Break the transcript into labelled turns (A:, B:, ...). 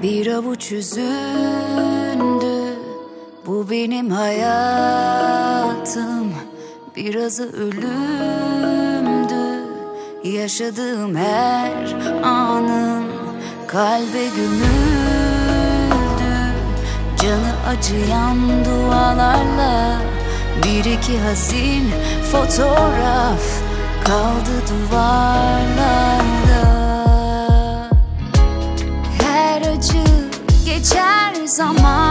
A: Bir avuç üzündü, bu benim hayatım. Birazı ölümdü, yaşadığım her anım kalbe gömüldü. Canı acıyan dualarla bir iki hazin fotoğraf kaldı duvarlarda. Her acı geçer zaman,